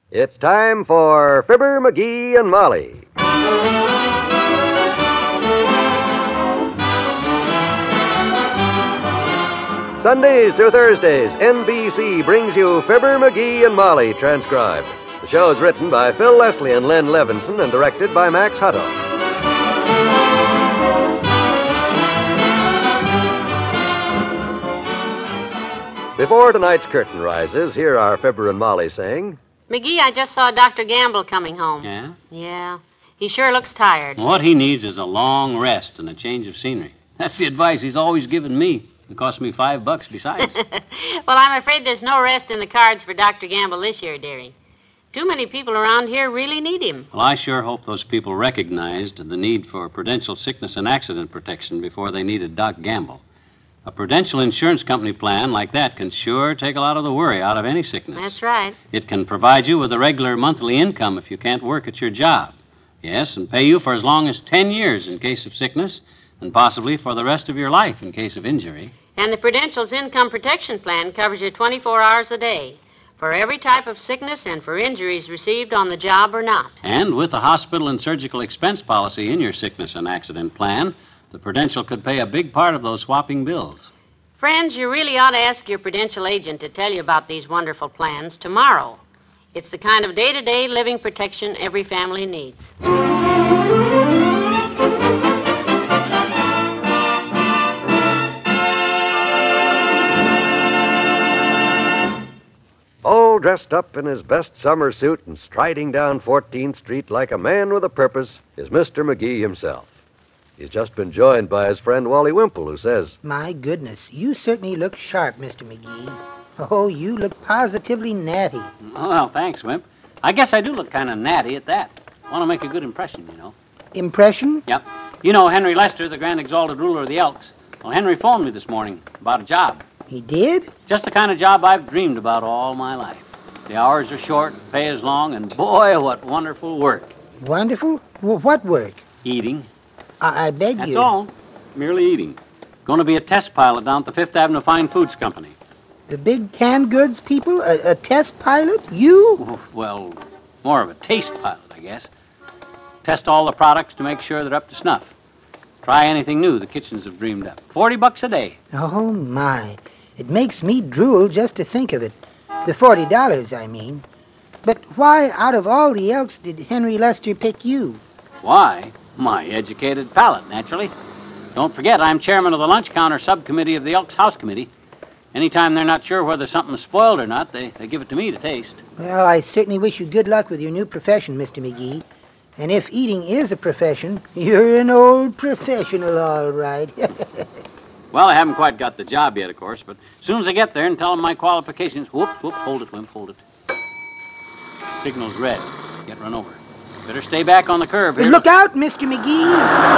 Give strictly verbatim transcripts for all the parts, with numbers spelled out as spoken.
It's time for Fibber, McGee, and Molly. Sundays through Thursdays, N B C brings you Fibber, McGee, and Molly transcribed. The show is written by Phil Leslie and Len Levinson and directed by Max Hutto. Before tonight's curtain rises, here are Fibber and Molly saying... McGee, I just saw Doctor Gamble coming home. Yeah? Yeah. He sure looks tired. What he needs is a long rest and a change of scenery. That's the advice he's always given me. It cost me five bucks besides. Well, I'm afraid there's no rest in the cards for Doctor Gamble this year, dearie. Too many people around here really need him. Well, I sure hope those people recognized the need for prudential sickness and accident protection before they needed Doc Gamble. A prudential insurance company plan like that can sure take a lot of the worry out of any sickness. That's right. It can provide you with a regular monthly income if you can't work at your job. Yes, and pay you for as long as ten years in case of sickness, and possibly for the rest of your life in case of injury. And the Prudential's Income Protection Plan covers you twenty-four hours a day for every type of sickness and for injuries received on the job or not. And with the hospital and surgical expense policy in your sickness and accident plan, the Prudential could pay a big part of those swapping bills. Friends, you really ought to ask your Prudential agent to tell you about these wonderful plans tomorrow. It's the kind of day-to-day living protection every family needs. All dressed up in his best summer suit and striding down fourteenth Street like a man with a purpose is Mister McGee himself. He's just been joined by his friend Wally Wimple, who says, My goodness, you certainly look sharp, Mister McGee. Oh, you look positively natty. Well, thanks, Wimp. I guess I do look kind of natty at that. Want to make a good impression, you know. Impression? Yep. You know Henry Lester, the Grand Exalted Ruler of the Elks. Well, Henry phoned me this morning about a job. He did? Just the kind of job I've dreamed about all my life. The hours are short, pay is long, and boy, what wonderful work. Wonderful? W- what work? Eating. I, I beg That's you. That's all. Merely eating. Going to be a test pilot down at the Fifth Avenue Fine Foods Company. The big canned goods people? A, a test pilot? You? Oh, well, more of a taste pilot, I guess. Test all the products to make sure they're up to snuff. Try anything new the kitchens have dreamed up. Forty bucks a day. Oh, my. It makes me drool just to think of it. The forty dollars, I mean. But why, out of all the Elks, did Henry Lester pick you? Why? My educated palate, naturally. Don't forget, I'm chairman of the lunch counter subcommittee of the Elks House Committee. Anytime they're not sure whether something's spoiled or not, they, they give it to me to taste. Well, I certainly wish you good luck with your new profession, Mister McGee. And if eating is a profession, you're an old professional, all right. Well, I haven't quite got the job yet, of course, but as soon as I get there and tell them my qualifications... Whoop, whoop, hold it, Wimp, hold it. Signal's red. Get run over. Better stay back on the curb here. Look out, Mister McGee!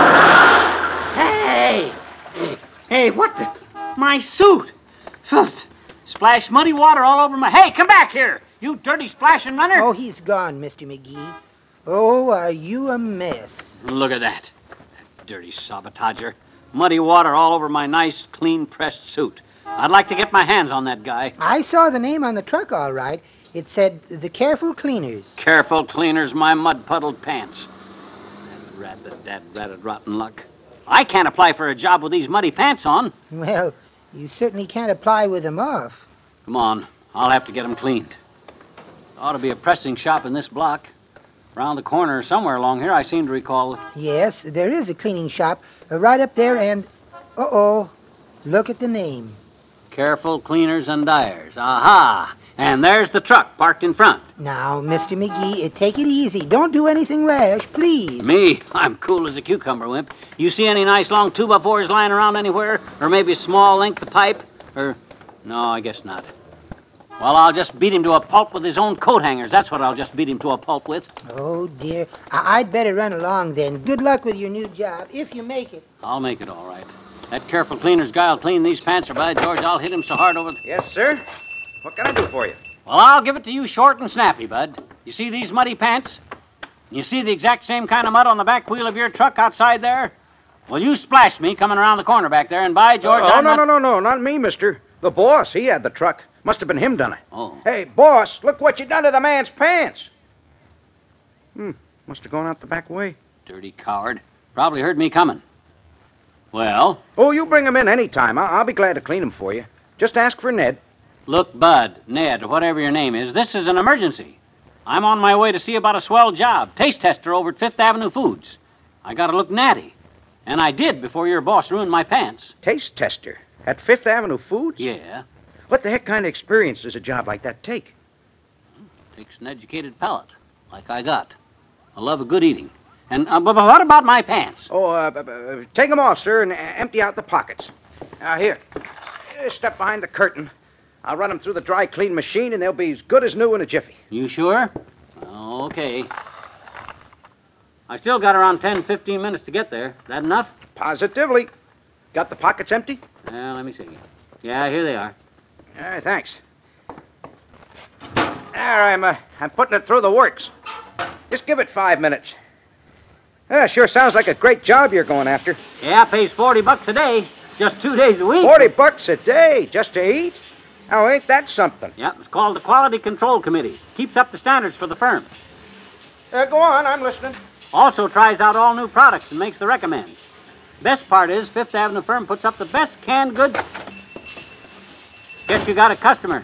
Hey! Hey, what the... My suit! Splash muddy water all over my... Hey, come back here, you dirty splashing runner! Oh, he's gone, Mister McGee. Oh, are you a mess? Look at that. That dirty sabotager. Muddy water all over my nice, clean-pressed suit. I'd like to get my hands on that guy. I saw the name on the truck, all right. It said, The Careful Cleaners. Careful Cleaners, my mud-puddled pants. That rat, that, that ratted rotten luck. I can't apply for a job with these muddy pants on. Well, you certainly can't apply with them off. Come on. I'll have to get them cleaned. Ought to be a pressing shop in this block. Around the corner somewhere along here, I seem to recall. Yes, there is a cleaning shop uh, right up there, and... Uh-oh. Look at the name. Careful Cleaners and Dyers. Aha! And there's the truck parked in front. Now, Mister McGee, uh, take it easy. Don't do anything rash, please. Me? I'm cool as a cucumber, Wimp. You see any nice long two-by-fours lying around anywhere? Or maybe a small length of pipe? Or... No, I guess not. Well, I'll just beat him to a pulp with his own coat hangers. That's what I'll just beat him to a pulp with. Oh, dear. I- I'd better run along then. Good luck with your new job, if you make it. I'll make it all right. That Careful Cleaners guy will clean these pants, or by George, I'll hit him so hard over the... Yes, sir? What can I do for you? Well, I'll give it to you short and snappy, Bud. You see these muddy pants? You see the exact same kind of mud on the back wheel of your truck outside there? Well, you splashed me coming around the corner back there, and by George, Oh, I'm no, not... no, no, no, not me, mister. The boss, he had the truck. Must have been him done it. Oh. Hey, boss, look what you done to the man's pants. Hmm, must have gone out the back way. Dirty coward. Probably heard me coming. Well? Oh, you bring him in any time. I'll, I'll be glad to clean him for you. Just ask for Ned. Look, Bud, Ned, whatever your name is, this is an emergency. I'm on my way to see about a swell job. Taste tester over at Fifth Avenue Foods. I gotta look natty. And I did before your boss ruined my pants. Taste tester? At Fifth Avenue Foods? Yeah. What the heck kind of experience does a job like that take? Takes an educated palate, like I got. I love a good eating. And uh, but what about my pants? Oh, uh, b- b- take them off, sir, and uh, empty out the pockets. Now, here. Uh, Step behind the curtain. I'll run them through the dry clean machine, and they'll be as good as new in a jiffy. You sure? Okay. I still got around ten, fifteen minutes to get there. That enough? Positively. Got the pockets empty? Well, let me see. Yeah, here they are. All right, thanks. There, I'm, uh, I'm putting it through the works. Just give it five minutes. Uh, sure sounds like a great job you're going after. Yeah, pays forty bucks a day. Just two days a week. Forty bucks a day just to eat? Oh, ain't that something? Yeah, it's called the Quality Control Committee. Keeps up the standards for the firm. Uh, go on, I'm listening. Also tries out all new products and makes the recommends. Best part is Fifth Avenue firm puts up the best canned goods. Guess you got a customer.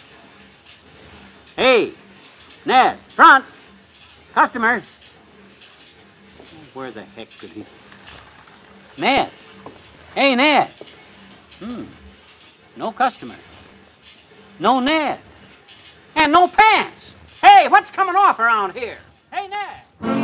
Hey, Ned, front. Customer. Where the heck could he... Ned. Hey, Ned. Hmm. No customer. No Ned. And no pants. Hey, what's coming off around here? Hey, Ned.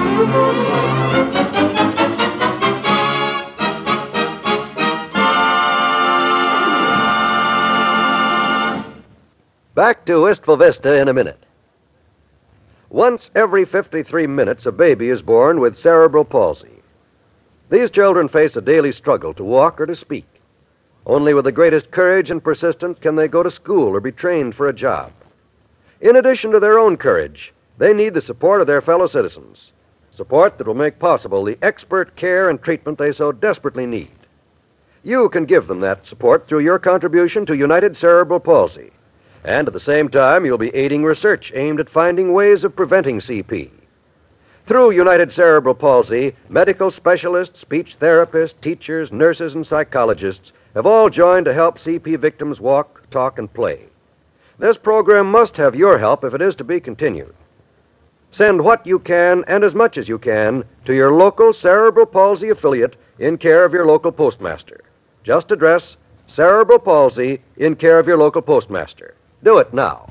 Back to Wistful Vista in a minute. Once every fifty-three minutes, a baby is born with cerebral palsy. These children face a daily struggle to walk or to speak. Only with the greatest courage and persistence can they go to school or be trained for a job. In addition to their own courage, they need the support of their fellow citizens, support that will make possible the expert care and treatment they so desperately need. You can give them that support through your contribution to United Cerebral Palsy. And at the same time, you'll be aiding research aimed at finding ways of preventing C P. Through United Cerebral Palsy, medical specialists, speech therapists, teachers, nurses, and psychologists have all joined to help C P victims walk, talk, and play. This program must have your help if it is to be continued. Send what you can and as much as you can to your local Cerebral Palsy affiliate in care of your local postmaster. Just address Cerebral Palsy in care of your local postmaster. Do it now.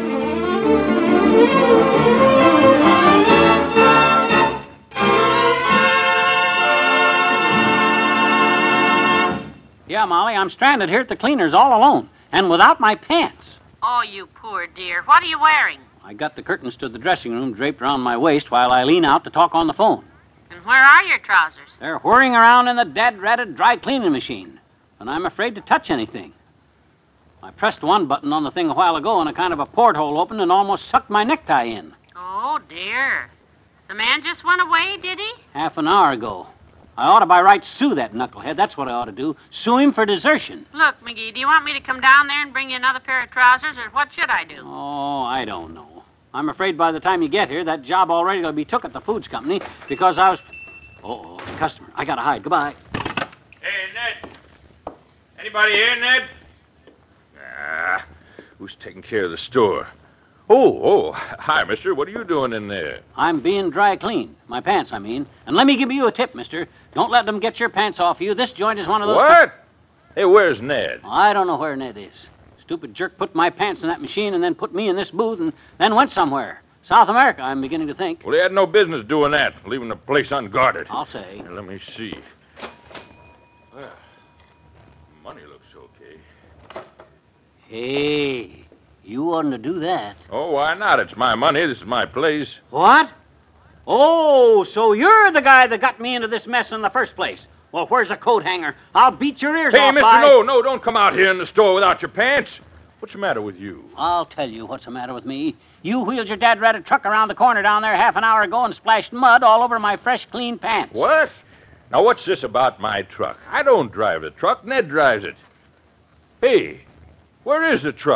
Yeah, Molly, I'm stranded here at the cleaners all alone, and without my pants. Oh, you poor dear. What are you wearing? I got the curtains to the dressing room draped around my waist while I lean out to talk on the phone. And where are your trousers? They're whirring around in the dead-ratted dry cleaning machine, and I'm afraid to touch anything. I pressed one button on the thing a while ago, and a kind of a porthole opened and almost sucked my necktie in. Oh, dear. The man just went away, did he? Half an hour ago. I ought to by rights sue that knucklehead. That's what I ought to do. Sue him for desertion. Look, McGee, do you want me to come down there and bring you another pair of trousers, or what should I do? Oh, I don't know. I'm afraid by the time you get here, that job already will be took at the foods company because I was... Oh, it's a customer. I gotta hide. Goodbye. Hey, Ned. Anybody here, Ned? Ah, who's taking care of the store? Oh, oh, hi, mister. What are you doing in there? I'm being dry cleaned. My pants, I mean. And let me give you a tip, mister. Don't let them get your pants off you. This joint is one of those... What? Hey, where's Ned? I don't know where Ned is. Stupid jerk put my pants in that machine and then put me in this booth and then went somewhere. South America, I'm beginning to think. Well, he had no business doing that, leaving the place unguarded. I'll say. Here, let me see. Well, money looks okay. Hey, you oughtn't to do that. Oh, why not? It's my money. This is my place. What? Oh, so you're the guy that got me into this mess in the first place. Well, where's the coat hanger? I'll beat your ears Hey, off. mister, by... no, no, don't come out here in the store without your pants. What's the matter with you? I'll tell you what's the matter with me. You wheeled your dad-ratted truck around the corner down there half an hour ago and splashed mud all over my fresh, clean pants. What? Now, what's this about my truck? I don't drive the truck. Ned drives it. Hey, where is the truck?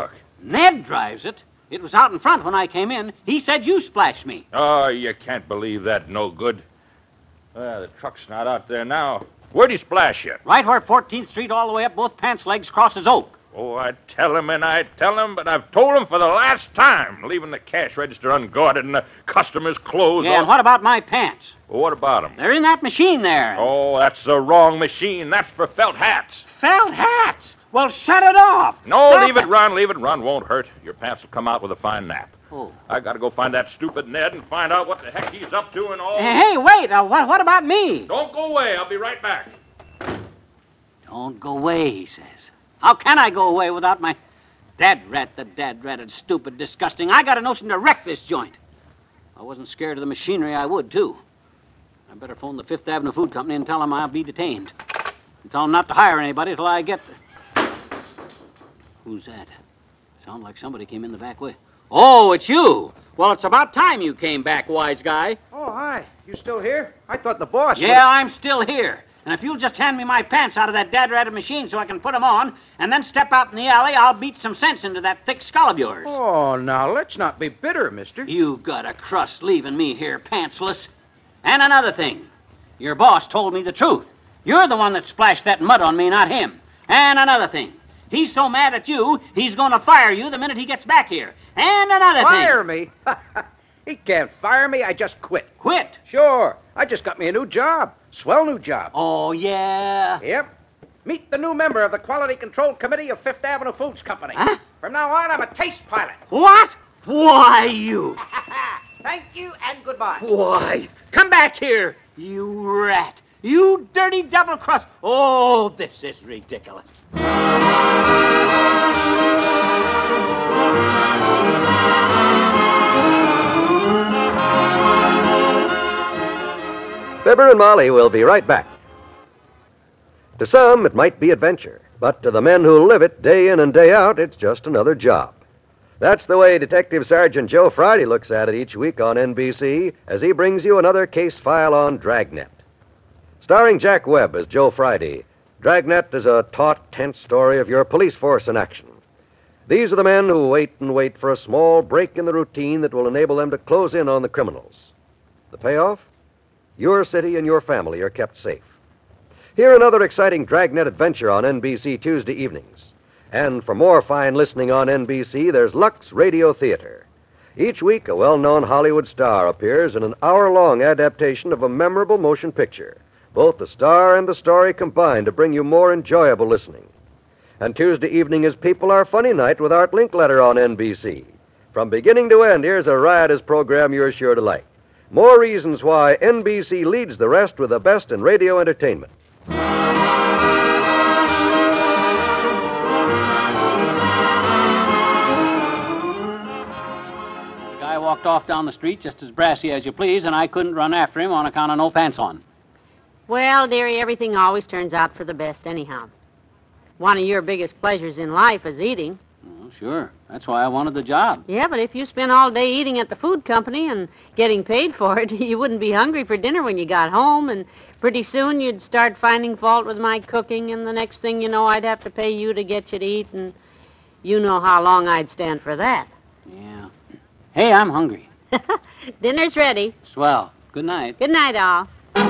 Ned drives it. It was out in front when I came in. He said you splashed me. Oh, you can't believe that. No good. Well, the truck's not out there now. Where'd he splash you? Right where fourteenth Street all the way up both pants legs crosses Oak. Oh, I tell him and I tell him, but I've told him for the last time, leaving the cash register unguarded and the customers' clothes Yeah, on. and what about my pants? Well, what about them? They're in that machine there. Oh, that's the wrong machine. That's for felt hats. Felt hats. Well, shut it off. No, Stop leave it run, leave it run. Won't hurt. Your pants will come out with a fine nap. Oh. I gotta go find that stupid Ned and find out what the heck he's up to and all. Hey, hey, wait. Uh, what, what about me? Don't go away. I'll be right back. Don't go away, he says. How can I go away without my dad rat, the dad ratted, stupid, disgusting? I got a notion to wreck this joint. If I wasn't scared of the machinery, I would, too. I better phone the Fifth Avenue Food Company and tell them I'll be detained. And tell them not to hire anybody till I get the... Who's that? Sound like somebody came in the back way. Oh, it's you. Well, it's about time you came back, wise guy. Oh, hi. You still here? I thought the boss... Yeah, I'm still here. And if you'll just hand me my pants out of that dad-ratted machine so I can put them on, and then step out in the alley, I'll beat some sense into that thick skull of yours. Oh, now, let's not be bitter, mister. You got a crust leaving me here pantsless. And another thing, your boss told me the truth. You're the one that splashed that mud on me, not him. And another thing, he's so mad at you, he's going to fire you the minute he gets back here. And another Fire thing... me? He can't fire me. I just quit. Quit? Sure. I just got me a new job. Swell new job. Oh, yeah? Yep. Meet the new member of the Quality Control Committee of Fifth Avenue Foods Company. Huh? From now on, I'm a taste pilot. What? Why, you? Thank you and goodbye. Why? Come back here, you rat. You dirty double-cross. Oh, this is ridiculous. Fibber and Molly will be right back. To some, it might be adventure, but to the men who live it day in and day out, it's just another job. That's the way Detective Sergeant Joe Friday looks at it each week on N B C as he brings you another case file on Dragnet. Starring Jack Webb as Joe Friday, Dragnet is a taut, tense story of your police force in action. These are the men who wait and wait for a small break in the routine that will enable them to close in on the criminals. The payoff? Your city and your family are kept safe. Hear another exciting Dragnet adventure on N B C Tuesday evenings. And for more fine listening on N B C, there's Lux Radio Theater. Each week, a well-known Hollywood star appears in an hour-long adaptation of a memorable motion picture. Both the star and the story combine to bring you more enjoyable listening. And Tuesday evening is People Are Funny Night with Art Linkletter on N B C. From beginning to end, here's a riotous program you're sure to like. More reasons why N B C leads the rest with the best in radio entertainment. The guy walked off down the street just as brassy as you please, and I couldn't run after him on account of no pants on. Well, dearie, everything always turns out for the best anyhow. One of your biggest pleasures in life is eating. Well, sure. That's why I wanted the job. Yeah, but if you spent all day eating at the food company and getting paid for it, you wouldn't be hungry for dinner when you got home, and pretty soon you'd start finding fault with my cooking, and the next thing you know, I'd have to pay you to get you to eat, and you know how long I'd stand for that. Yeah. Hey, I'm hungry. Dinner's ready. Swell. Good night. Good night, all.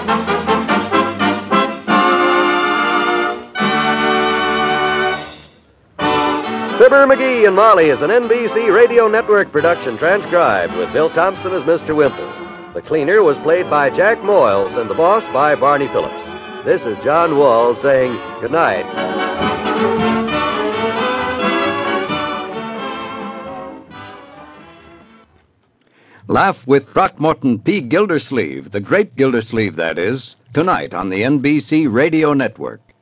Fibber, McGee, and Molly is an N B C Radio Network production transcribed with Bill Thompson as Mister Wimple. The cleaner was played by Jack Moyles and the boss by Barney Phillips. This is John Wall saying good night. Laugh with Throckmorton P. Gildersleeve, the great Gildersleeve, that is, tonight on the N B C Radio Network.